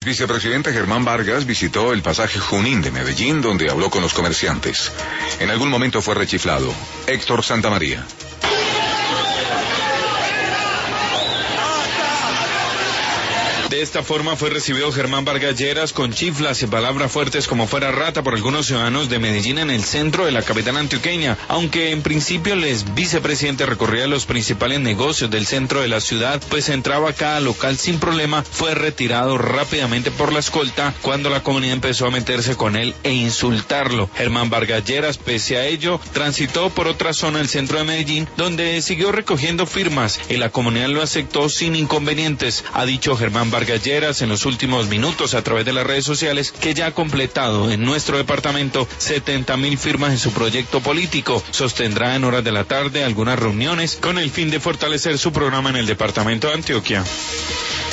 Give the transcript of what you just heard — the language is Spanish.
Vicepresidente Germán Vargas visitó el pasaje Junín de Medellín, donde habló con los comerciantes. En algún momento fue rechiflado. Héctor Santamaría. De esta forma fue recibido Germán Vargas Lleras con chiflas y palabras fuertes como fuera rata por algunos ciudadanos de Medellín en el centro de la capital antioqueña, aunque en principio el vicepresidente recorría los principales negocios del centro de la ciudad, pues entraba a cada local sin problema, fue retirado rápidamente por la escolta cuando la comunidad empezó a meterse con él e insultarlo. Germán Vargas Lleras, pese a ello, transitó por otra zona del centro de Medellín, donde siguió recogiendo firmas y la comunidad lo aceptó sin inconvenientes. Ha dicho Germán Vargas Lleras en los últimos minutos a través de las redes sociales que ya ha completado en nuestro departamento 70.000 firmas en su proyecto político. Sostendrá en horas de la tarde algunas reuniones con el fin de fortalecer su programa en el departamento de Antioquia.